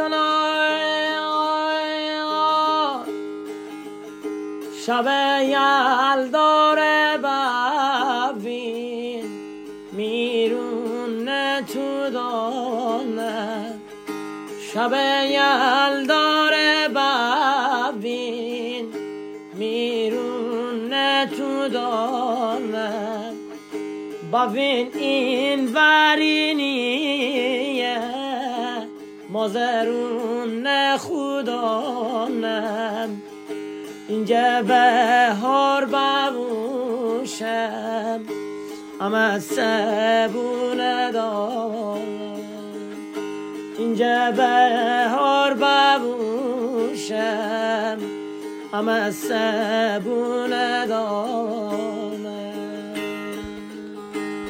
شب یلداره ببین میرون تو دانه شب یلداره ببین میرون تو دانه ببین این ورینیه مازرون خودانم اینجا بهار ببوشم اما سبونه دارم اینجا بهار ببوشم اما سبونه دارم